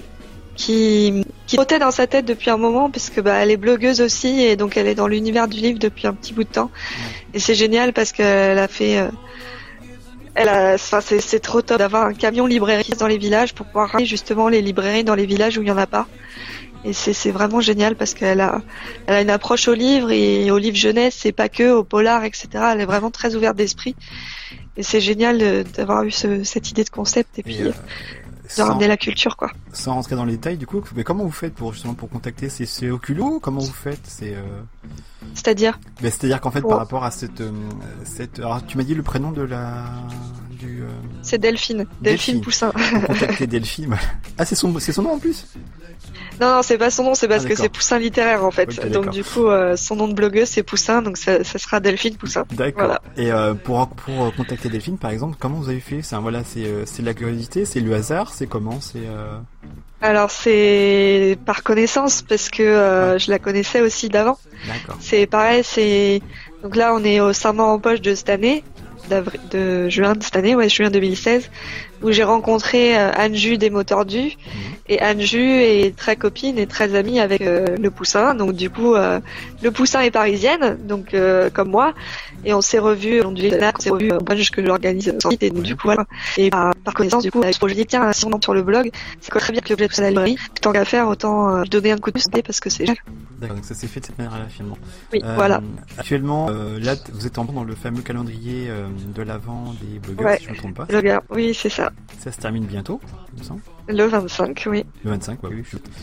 qui qui trottait dans sa tête depuis un moment, parce que bah elle est blogueuse aussi, et donc elle est dans l'univers du livre depuis un petit bout de temps. Et c'est génial parce qu'elle a fait, euh, elle a, enfin c'est c'est trop top d'avoir un camion librairie dans les villages pour pouvoir ramener justement les librairies dans les villages où il y en a pas. Et c'est, c'est vraiment génial parce qu'elle a, elle a une approche au livre et au livre jeunesse, c'est pas que au polar, et cetera. Elle est vraiment très ouverte d'esprit. Et c'est génial de, d'avoir eu ce, cette idée de concept et, et puis euh, de sans, ramener la culture, quoi. Sans rentrer dans les détails, du coup, mais comment vous faites pour justement pour contacter? C'est, c'est Oculo? Comment vous faites? C'est. Euh... C'est-à-dire? Ben, c'est-à-dire qu'en fait, pour... par rapport à cette, euh, cette, alors tu m'as dit le prénom de la, du. Euh... C'est Delphine. Delphine, Delphine Poussin. Pour contacter Delphine. Ah, c'est son, c'est son nom en plus? Non, non, c'est pas son nom, c'est parce ah, que c'est Poussin littéraire en fait. Okay, donc du coup, euh, son nom de blogueuse c'est Poussin, donc ça, ça sera Delphine Poussin. D'accord. Voilà. Et euh, pour pour contacter Delphine, par exemple, comment vous avez fait? C'est un, voilà, c'est c'est la curiosité, c'est le hasard, c'est comment, c'est. Euh... Alors c'est par connaissance parce que euh, ouais. je la connaissais aussi d'avant. D'accord. C'est pareil, c'est donc là on est au Saint-Maur en Poche de cette année, de juin de cette année, ouais, juin deux mille seize, où j'ai rencontré euh, Anne Jus des mots tordus. Mmh. Et Anne Jus est très copine et très amie avec euh, le Poussin. Donc du coup, euh, le Poussin est parisienne, donc euh, comme moi. Et on s'est revus, on s'est revus au brunch que j'organise sur le site. Et donc du coup, voilà. Et par, par connaissance, du coup, je me suis dit, tiens, si on entre sur le blog, c'est très bien que l'objet de la librairie. Tant qu'à faire, autant euh, donner un coup de pouce parce que c'est génial. D'accord, donc ça s'est fait de cette manière-là finalement. Oui, euh, voilà. Actuellement, euh, là, vous êtes en dans le fameux calendrier euh, de l'avant des blogueurs, ouais, si je ne me trompe pas. Blogueurs, oui, c'est ça. Ça se termine bientôt, il me semble. Le vingt-cinq, oui. Le vingt-cinq, ouais, oui. Je...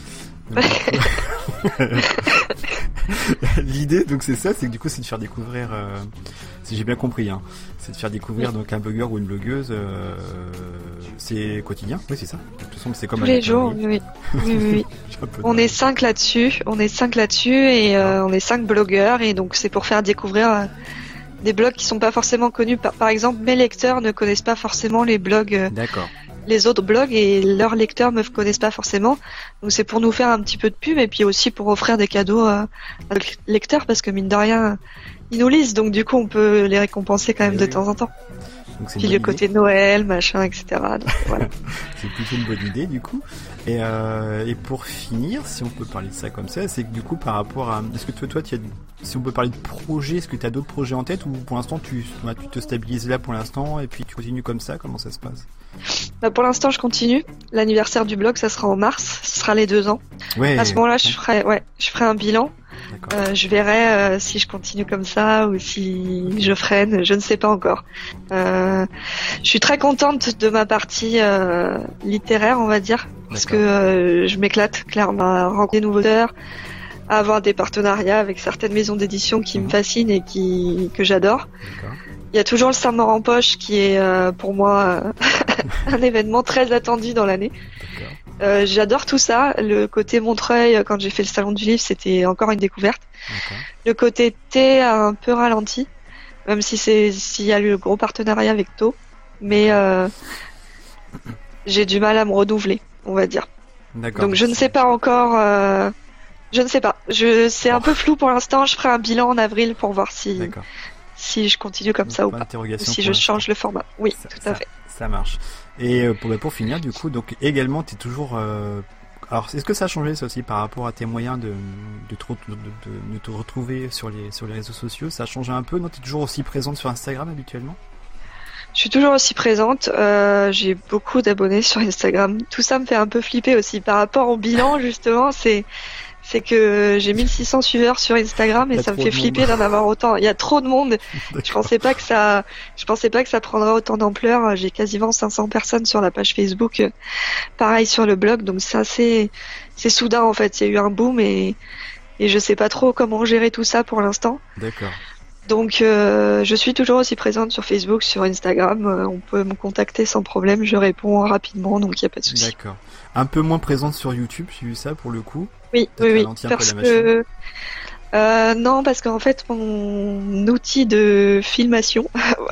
L'idée, donc c'est ça, c'est que du coup, c'est de faire découvrir, euh, si j'ai bien compris, hein, c'est de faire découvrir donc un blogueur ou une blogueuse, euh, c'est quotidien, oui c'est ça. De toute façon, c'est comme tous les jours, oui, oui, oui, oui. On est cinq là-dessus, on est cinq là-dessus et euh, on est cinq blogueurs et donc c'est pour faire découvrir euh, des blogs qui sont pas forcément connus. Par, par exemple, mes lecteurs ne connaissent pas forcément les blogs. Euh, D'accord. Les autres blogs et leurs lecteurs me connaissent pas forcément. Donc c'est pour nous faire un petit peu de pub et puis aussi pour offrir des cadeaux à nos lecteurs parce que mine de rien, ils nous lisent. Donc du coup, on peut les récompenser quand même oui, de oui. temps en temps. Donc, c'est puis le côté Noël, machin, et cetera. Donc, voilà. C'est plutôt une bonne idée du coup. Et, euh, et pour finir, si on peut parler de ça comme ça, c'est que du coup par rapport à... Est-ce que toi, toi tu as... si on peut parler de projet, est-ce que tu as d'autres projets en tête ou pour l'instant tu, bah, tu te stabilises là pour l'instant et puis tu continues comme ça? Comment ça se passe? Bah pour l'instant, je continue. L'anniversaire du blog, ça sera en mars. Ce sera les deux ans. Ouais, à ce moment-là, je ferai, ouais, je ferai un bilan. Euh, je verrai euh, si je continue comme ça ou si je freine. Je ne sais pas encore. Euh, je suis très contente de ma partie euh, littéraire, on va dire, parce que euh, je m'éclate clairement à rencontrer des nouveaux auteurs, à avoir des partenariats avec certaines maisons d'édition qui mmh. me fascinent et qui que j'adore. D'accord. Il y a toujours le Saint-Maur en poche qui est euh, pour moi euh, un événement très attendu dans l'année. Euh, j'adore tout ça. Le côté Montreuil, quand j'ai fait le salon du livre, c'était encore une découverte. D'accord. Le côté thé a un peu ralenti, même si c'est s'il y a le gros partenariat avec Tau, mais euh, j'ai du mal à me renouveler, on va dire. D'accord. Donc je ne sais pas encore. Euh, je ne sais pas. Je c'est un peu flou pour l'instant. Je ferai un bilan en avril pour voir si. D'accord. Si je continue comme ça ou pas, ou si je change le format. Oui, ça, tout à ça, fait. Ça marche. Et euh, pour, pour finir, du coup, donc également, tu es toujours... Euh... Alors, est-ce que ça a changé, ça aussi, par rapport à tes moyens de, de, te, de, de, de te retrouver sur les, sur les réseaux sociaux? Ça a changé un peu? Non, tu es toujours aussi présente sur Instagram, habituellement? Je suis toujours aussi présente. Euh, j'ai beaucoup d'abonnés sur Instagram. Tout ça me fait un peu flipper aussi. Par rapport au bilan, justement, c'est... c'est que j'ai mille six cents suiveurs sur Instagram et ça me fait flipper d'en avoir autant. Il y a trop de monde. D'accord. Je pensais pas que ça, je pensais pas que ça prendrait autant d'ampleur. J'ai quasiment cinq cents personnes sur la page Facebook. Pareil sur le blog. Donc ça, c'est, c'est soudain, en fait. Il y a eu un boom et, et je sais pas trop comment gérer tout ça pour l'instant. D'accord. Donc euh, je suis toujours aussi présente sur Facebook, sur Instagram. Euh, on peut me contacter sans problème. Je réponds rapidement, donc il y a pas de souci. D'accord. Un peu moins présente sur YouTube, j'ai vu ça pour le coup. Oui, oui, oui. Parce que euh, non, parce qu'en fait mon outil de filmation,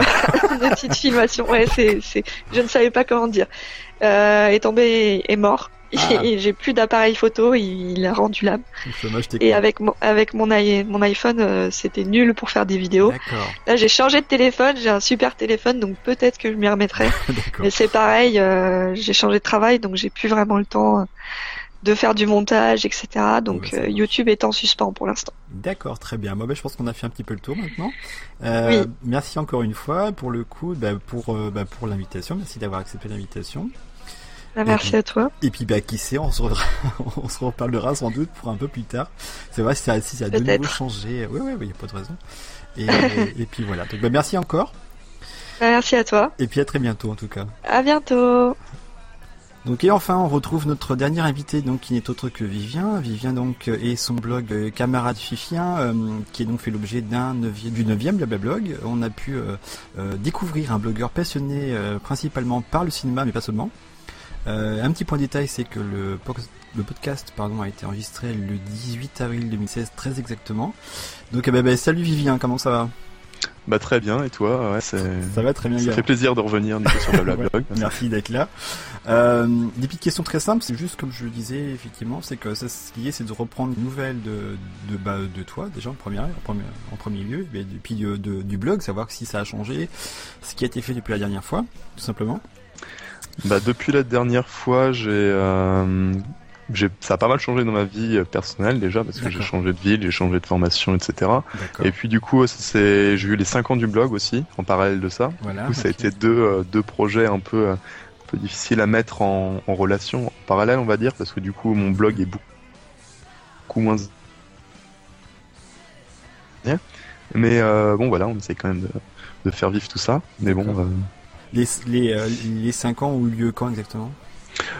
mon outil de filmation, ouais, c'est, c'est, je ne savais pas comment dire, euh, est tombé, est mort. Ah. Et j'ai plus d'appareil photo, il a rendu l'âme. Et avec mon, avec mon, i, mon iPhone, euh, c'était nul pour faire des vidéos. D'accord. Là, j'ai changé de téléphone, j'ai un super téléphone, donc peut-être que je m'y remettrai. Mais c'est pareil, euh, j'ai changé de travail, donc j'ai plus vraiment le temps de faire du montage, et cetera. Donc ouais, euh, YouTube est en suspens pour l'instant. D'accord, très bien. Moi, bah, je pense qu'on a fait un petit peu le tour maintenant. Euh, oui. Merci encore une fois pour le coup, bah, pour, euh, bah, pour l'invitation. Merci d'avoir accepté l'invitation. Merci puis, à toi. Et puis, bah, qui sait, on se, redra... on se reparlera sans doute pour un peu plus tard. C'est vrai, si ça, si ça a de nouveau changé. Oui, oui, il n'y a pas de raison. Et, et, et puis voilà. Donc, bah, merci encore. Bah, merci à toi. Et puis, à très bientôt, en tout cas. À bientôt. Donc, et enfin, on retrouve notre dernier invité, donc, qui n'est autre que Vivien. Vivien, donc, et son blog euh, Camarade Fifien, euh, qui est donc fait l'objet d'un neuvième, du neuvième Blablablog. On a pu euh, euh, découvrir un blogueur passionné euh, principalement par le cinéma, mais pas seulement. Euh, un petit point de détail, c'est que le, le podcast pardon, a été enregistré le dix-huit avril deux mille seize, très exactement. Donc, bah, bah, salut Vivien, comment ça va? Bah très bien, et toi? Ouais, c'est... Ça va très bien. Ça bien. fait plaisir de revenir du coup, sur Blablablog. Ouais, merci d'être là. Euh, des petites questions très simples, c'est juste comme je le disais effectivement, c'est que ça, ce qui est, c'est de reprendre une nouvelle de de bah, de toi déjà en premier en premier, en premier lieu, et puis de, de, du blog, savoir si ça a changé, ce qui a été fait depuis la dernière fois, tout simplement. Bah depuis la dernière fois, j'ai, euh, j'ai ça a pas mal changé dans ma vie personnelle déjà parce que D'accord. j'ai changé de ville, j'ai changé de formation, et cetera. D'accord. Et puis du coup, c'est j'ai eu les cinq ans du blog aussi en parallèle de ça. Voilà, du coup, ça okay. a été deux euh, deux projets un peu un peu difficiles à mettre en, en relation en parallèle, on va dire, parce que du coup, mon blog est beaucoup, beaucoup moins. Mais euh, bon, voilà, on essaie quand même de, de faire vivre tout ça. Mais D'accord. bon. Euh... Les, les, euh, les cinq ans ont eu lieu quand exactement?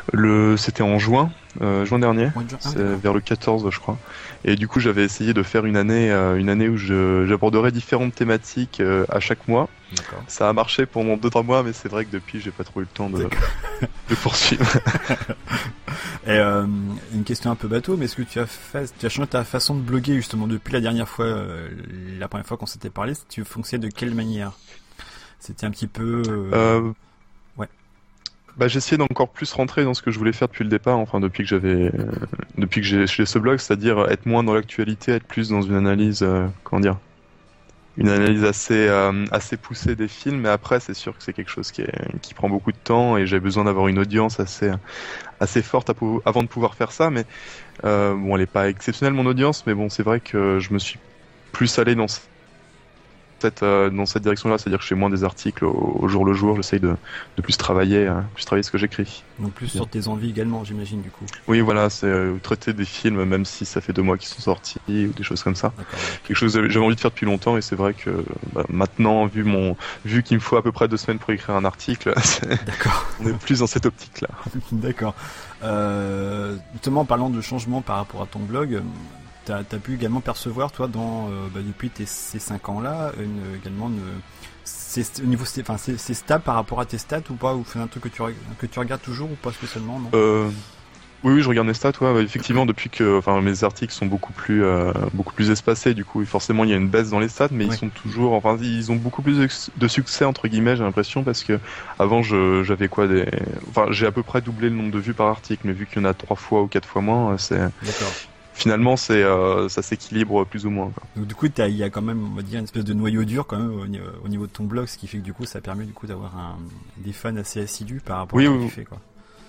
Le, c'était en juin, euh, juin dernier, Ouais, juin. Ah, c'est d'accord. vers le quatorze, je crois. Et du coup, j'avais essayé de faire une année, euh, une année où je, j'aborderais différentes thématiques euh, à chaque mois. D'accord. Ça a marché pendant deux trois mois, mais c'est vrai que depuis, j'ai pas trop eu le temps de, de poursuivre. Et euh, une question un peu bateau, mais est-ce que tu as fait, tu as changé ta façon de bloguer justement depuis la dernière fois, euh, la première fois qu'on s'était parlé, tu fonctionnais de quelle manière? C'était un petit peu. Euh... Euh, Ouais. Bah, j'ai essayé d'encore plus rentrer dans ce que je voulais faire depuis le départ, enfin depuis que j'avais, euh, depuis que j'ai, j'ai ce blog, c'est-à-dire être moins dans l'actualité, être plus dans une analyse, euh, comment dire, une analyse assez, euh, assez poussée des films. Mais après, c'est sûr que c'est quelque chose qui, est, qui prend beaucoup de temps et j'ai besoin d'avoir une audience assez, assez forte à pou- avant de pouvoir faire ça. Mais euh, bon, elle est pas exceptionnelle mon audience, mais bon, c'est vrai que je me suis plus allé dans cette, euh, dans cette direction-là, c'est-à-dire que je fais moins des articles au, au jour le jour, j'essaye de, de plus travailler, hein, plus travailler ce que j'écris. Donc plus sur tes envies également, j'imagine du coup. Oui, voilà, c'est euh, traiter des films, même si ça fait deux mois qu'ils sont sortis ou des choses comme ça. D'accord. Quelque chose que j'avais envie de faire depuis longtemps et c'est vrai que bah, maintenant, vu mon, vu qu'il me faut à peu près deux semaines pour écrire un article, D'accord. on est plus dans cette optique-là. D'accord. Euh, justement, en parlant de changement par rapport à ton blog, t'as as pu également percevoir, toi, dans euh, bah, depuis tes, ces cinq ans-là, une, également une, c'est, au niveau, c'est, enfin, c'est, c'est stable par rapport à tes stats ou pas, ou c'est un truc que tu que tu regardes toujours ou pas spécialement, non? Euh, oui, oui, je regarde mes stats. Ouais, ouais, effectivement, depuis que, enfin, mes articles sont beaucoup plus, euh, beaucoup plus espacés, du coup, forcément, il y a une baisse dans les stats, mais Ouais. ils sont toujours, enfin, ils ont beaucoup plus de, de succès entre guillemets, j'ai l'impression, parce que avant, je, j'avais quoi des, enfin, j'ai à peu près doublé le nombre de vues par article, mais vu qu'il y en a trois fois ou quatre fois moins, c'est. D'accord. Finalement, c'est euh, ça s'équilibre plus ou moins, quoi. Donc du coup, il y a quand même, on va dire, une espèce de noyau dur quand même au, niveau, au niveau de ton blog, ce qui fait que du coup, ça permet du coup d'avoir un, des fans assez assidus par rapport Oui, à ce que oui. tu fais, quoi.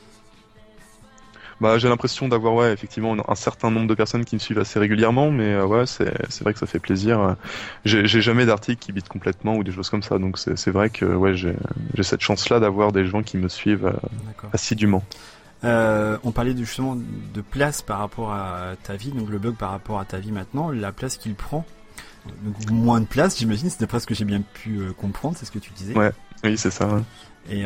Bah, j'ai l'impression d'avoir ouais effectivement un certain nombre de personnes qui me suivent assez régulièrement, mais euh, ouais c'est c'est vrai que ça fait plaisir. J'ai j'ai jamais d'articles qui bitent complètement ou des choses comme ça, donc c'est c'est vrai que ouais j'ai j'ai cette chance-là d'avoir des gens qui me suivent euh, D'accord. assidûment. Euh, on parlait de, justement de place par rapport à ta vie, donc le blog par rapport à ta vie maintenant, la place qu'il prend. Donc moins de place, j'imagine, c'est d'après ce que j'ai bien pu euh, comprendre, c'est ce que tu disais. Ouais, oui c'est ça. Ouais. Et,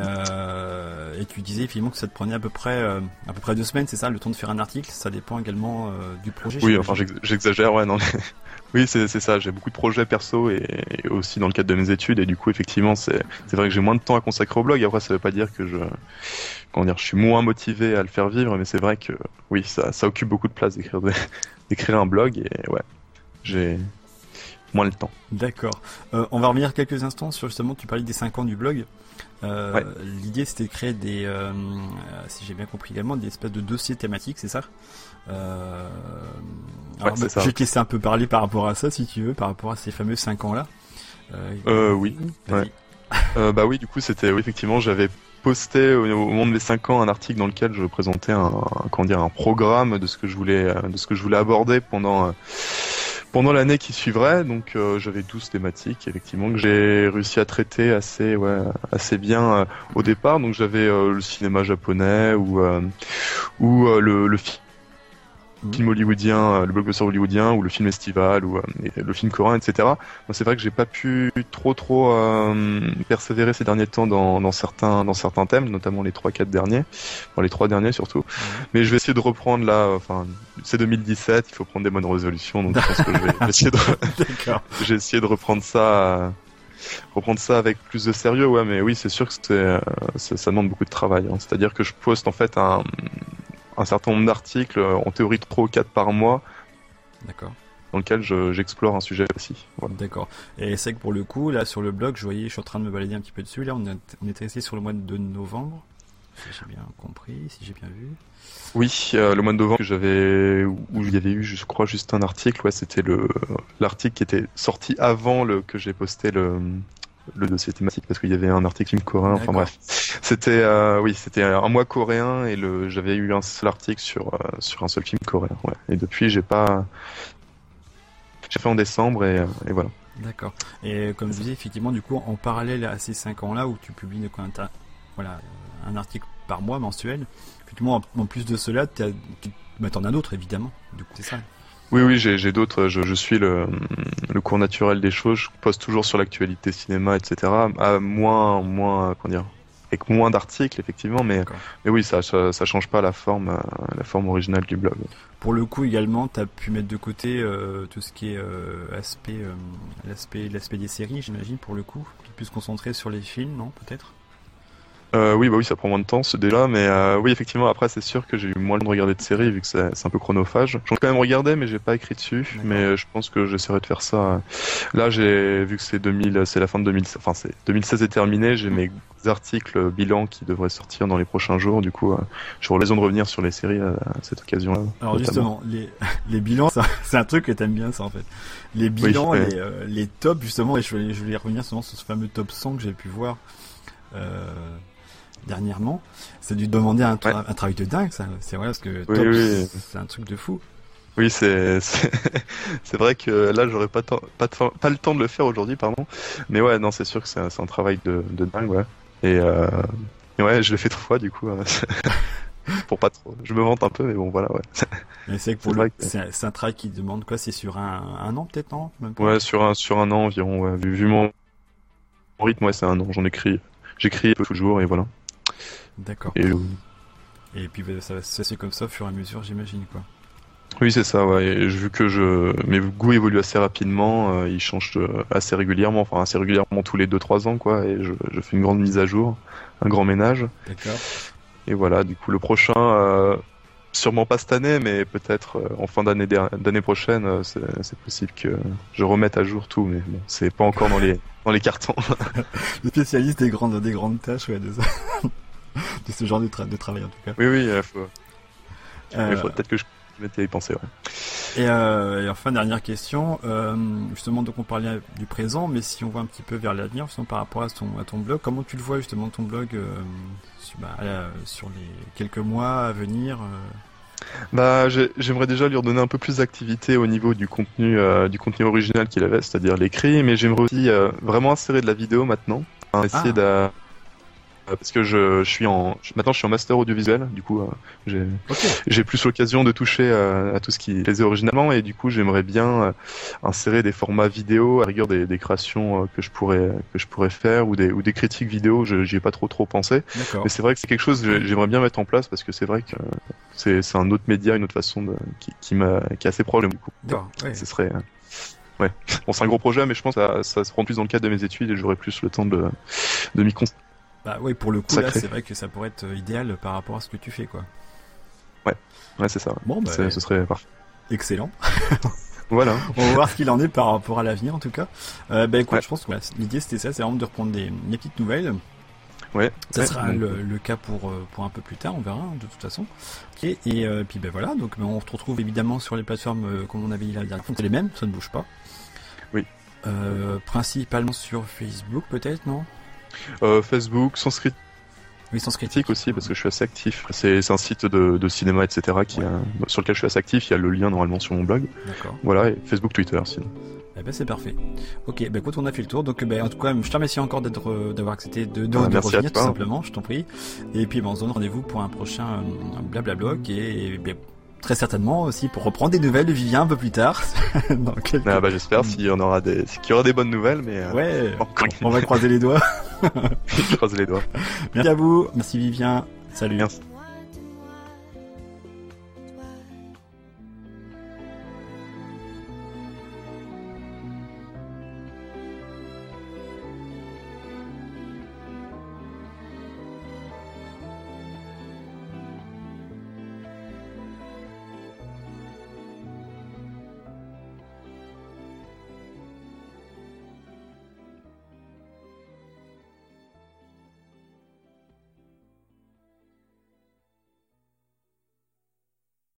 euh, et tu disais effectivement que ça te prenait à peu près euh, à peu près deux semaines, c'est ça, le temps de faire un article. Ça dépend également euh, du projet. Oui, j'imagine. enfin j'ex- j'exagère, ouais non. Mais... oui c'est c'est ça. J'ai beaucoup de projets perso et, et aussi dans le cadre de mes études et du coup effectivement c'est c'est vrai que j'ai moins de temps à consacrer au blog. Après ça veut pas dire que je comment dire, je suis moins motivé à le faire vivre, mais c'est vrai que oui ça ça occupe beaucoup de place d'écrire des... d'écrire un blog et ouais j'ai moins le temps. D'accord. Euh, on va revenir quelques instants sur justement, tu parlais des cinq ans du blog. Euh, Ouais. L'idée c'était de créer des, euh, si j'ai bien compris également, des espèces de dossiers thématiques, c'est ça? euh, alors, Ouais, c'est bah, ça. Je vais te laisser un peu parler par rapport à ça si tu veux, par rapport à ces fameux cinq ans là. Euh, Euh, oui. vas-y. Ouais. Euh, bah oui, du coup, c'était oui, effectivement, j'avais posté au, au moment de mes cinq ans un article dans lequel je présentais un, un comment dire un programme de ce que je voulais euh, de ce que je voulais aborder pendant euh, pendant l'année qui suivrait. Donc euh, j'avais douze thématiques effectivement que j'ai réussi à traiter assez ouais assez bien euh, au départ. Donc j'avais euh, le cinéma japonais ou euh, ou euh, le, le film film hollywoodien, euh, le blockbuster hollywoodien ou le film estival ou euh, et le film coréen, et cetera. Moi, c'est vrai que j'ai pas pu trop trop euh, persévérer ces derniers temps dans, dans certains dans certains thèmes, notamment les trois quatre derniers, bon, les trois derniers surtout. Mhm. Mais je vais essayer de reprendre là. Enfin, c'est deux mille dix-sept, il faut prendre des bonnes résolutions, donc je pense que je vais essayer de D'accord. j'ai essayé de reprendre ça. Euh, reprendre ça avec plus de sérieux, ouais, mais oui, c'est sûr que c'est, euh, ça, ça demande beaucoup de travail. Hein. C'est-à-dire que je poste en fait un un certain nombre d'articles, en théorie trois ou quatre par mois, D'accord. dans lequel je, j'explore un sujet aussi. Voilà. D'accord. Et c'est que pour le coup, là sur le blog, je voyais, je suis en train de me balader un petit peu dessus. Là, on, est, on est resté sur le mois de novembre, si j'ai bien compris, si j'ai bien vu. Oui, euh, le mois de novembre que j'avais, où il y avait eu, je crois, juste un article. Ouais, c'était le l'article qui était sorti avant le que j'ai posté le le dossier thématique parce qu'il y avait un article film coréen. Enfin D'accord. bref, c'était euh, oui, c'était un mois coréen et le j'avais eu un seul article sur euh, sur un seul film coréen. Ouais. Et depuis, j'ai pas j'ai fait en décembre et, et voilà. D'accord. Et comme je disais, effectivement, du coup, en parallèle à ces cinq ans-là où tu publies donc, un, ta- voilà, un article par mois mensuel, effectivement, en, en plus de cela, t'as- tu bah, t'en as d'autres, évidemment. Du coup, c'est ça. Oui, oui, j'ai, j'ai d'autres. Je, je suis le, le cours naturel des choses. Je poste toujours sur l'actualité cinéma, et cetera. À moins, moins, comment dire, avec moins d'articles effectivement, mais mais oui, ça, ça ça change pas la forme euh, la forme originale du blog. Pour le coup également, t'as pu mettre de côté euh, tout ce qui est euh, aspect euh, l'aspect l'aspect des séries, j'imagine, pour le coup, plus se concentrer sur les films, non, peut-être. Euh, oui, bah oui, ça prend moins de temps, c'est déjà, mais euh, oui, effectivement, après, c'est sûr que j'ai eu moins le temps de regarder de séries, vu que c'est, c'est un peu chronophage. J'en ai quand même regardé, mais j'ai pas écrit dessus, D'accord. mais je pense que j'essaierai de faire ça. Là, j'ai vu que c'est deux mille, c'est la fin de deux mille, enfin, c'est deux mille seize est terminé, j'ai mes articles bilans qui devraient sortir dans les prochains jours, du coup, euh, j'aurai l'occasion de revenir sur les séries à, à cette occasion-là. Alors, notamment. justement, les, les bilans, ça, c'est un truc que t'aimes bien, ça, en fait. Les bilans, oui, ouais. les, euh, les tops, justement, et je voulais, je voulais revenir sur ce fameux top cent que j'ai pu voir, euh, dernièrement, c'est dû demander un, tra- ouais. un travail de dingue, ça. C'est vrai, parce que oui, top, oui. c'est un truc de fou. Oui, c'est c'est, c'est vrai que là, j'aurais pas temps, pas, de, pas le temps de le faire aujourd'hui, pardon. Mais ouais, non, c'est sûr que c'est un, c'est un travail de, de dingue, ouais. Et, euh, et ouais, je l'ai fait trois fois, du coup. Euh, pour pas trop. Je me vante un peu, mais bon, voilà, ouais. Mais c'est que pour c'est, le, que... c'est, c'est un travail qui demande quoi? C'est sur un, un an, peut-être, non? Même pas. Ouais, sur un sur un an environ. Ouais. Vu, vu mon rythme, ouais, c'est un an. J'en écris, j'écris un peu toujours, et voilà. D'accord. Et, euh... et puis ça va se passer comme ça au fur et à mesure, j'imagine, quoi. Oui, c'est ça, ouais. Et vu que je mes goûts évoluent assez rapidement, euh, ils changent euh, assez régulièrement, enfin assez régulièrement tous les deux trois ans, quoi. Et je, je fais une grande mise à jour, un grand ménage. D'accord. Et voilà, du coup le prochain, euh, sûrement pas cette année, mais peut-être euh, en fin d'année d'année prochaine, euh, c'est, c'est possible que je remette à jour tout, mais bon, c'est pas encore dans les dans les cartons. Le spécialiste des grandes des grandes tâches, ouais, de, ça. de ce genre de, tra- de travail en tout cas. Oui, oui, il faut. Euh... Il faut peut-être que je m'étais y pensé, ouais. Et, euh, et enfin, dernière question, euh, justement, donc on parlait du présent, mais si on voit un petit peu vers l'avenir, justement, par rapport à ton, à ton blog, comment tu le vois justement ton blog euh, sur, bah, euh, sur les quelques mois à venir euh... Bah, j'ai, j'aimerais déjà lui redonner un peu plus d'activité au niveau du contenu, euh, du contenu original qu'il avait, c'est-à-dire l'écrit, mais j'aimerais aussi euh, vraiment insérer de la vidéo maintenant, hein, essayer ah. de parce que je, je suis en maintenant je suis en master audiovisuel, du coup euh, j'ai okay. j'ai plus l'occasion de toucher euh, à tout ce qui plaisait originalement, et du coup j'aimerais bien euh, insérer des formats vidéo, à rigueur des, des créations euh, que je pourrais que je pourrais faire, ou des ou des critiques vidéo. Je, j'y ai pas trop trop pensé, D'accord. mais c'est vrai que c'est quelque chose que j'aimerais bien mettre en place, parce que c'est vrai que c'est c'est un autre média, une autre façon de qui qui m'a qui est assez proche, du coup. Ouais. Ce serait euh, ouais bon, c'est un gros projet, mais je pense que ça ça se rend plus dans le cadre de mes études, et j'aurai plus le temps de de m'y concentrer. Bah oui, pour le coup, Sacré. Là, c'est vrai que ça pourrait être idéal par rapport à ce que tu fais, quoi. Ouais, ouais, c'est ça. Bon, bah, c'est, ce serait parfait. Excellent. Voilà. On va voir ce qu'il en est par rapport à l'avenir, en tout cas. Euh, bah écoute, ouais. Je pense que ouais, l'idée c'était ça, c'est vraiment de reprendre des, des petites nouvelles. Ouais. Ça ouais. sera ouais. Le, le cas pour pour un peu plus tard, on verra de toute façon. Et, et euh, puis ben voilà, donc ben, on se retrouve évidemment sur les plateformes euh, comme on avait dit la dernière fois, c'est les mêmes, ça ne bouge pas. Oui. Euh, principalement sur Facebook, peut-être, non? Euh, Facebook, Sens Critique. Oui, Sens Critique aussi, parce que je suis assez actif. C'est, c'est un site de, de cinéma, et cetera, qui ouais. a, sur lequel je suis assez actif. Il y a le lien normalement sur mon blog. D'accord. Voilà, et Facebook, Twitter, sinon. Eh ben c'est parfait. Ok, ben écoute, on a fait le tour. Donc ben en tout cas, je te remercie encore d'être, d'avoir accepté de, de, ah, de revenir, tout toi. simplement. Je t'en prie. Et puis ben on se donne rendez-vous pour un prochain euh, blablablog et, et ben, très certainement aussi pour reprendre des nouvelles de Vivien un peu plus tard. Dans quelques... ah bah j'espère s'il y en aura des, qu'il y aura des bonnes nouvelles, mais euh... ouais, on va croiser les doigts. Je croise les doigts. Merci à vous, merci Vivien. Salut. Merci.